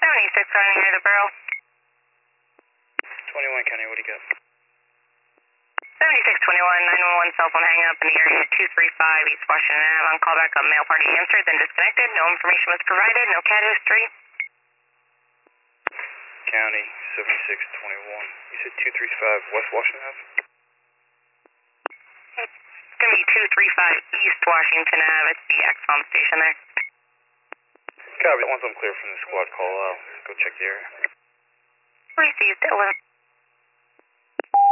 76 running near the barrel. 21 County, what do you got? 7621, 911 cell phone hang up in the area 235 East Washington Ave. On callback, a male party answered, then disconnected. No information was provided, no cat history. County, 7621. You said 235 West Washington Ave? It's going to be 235 East Washington Ave. It's the Exxon station there. Copy. Once I'm clear from the squad call, I'll go check the area. Received, 11.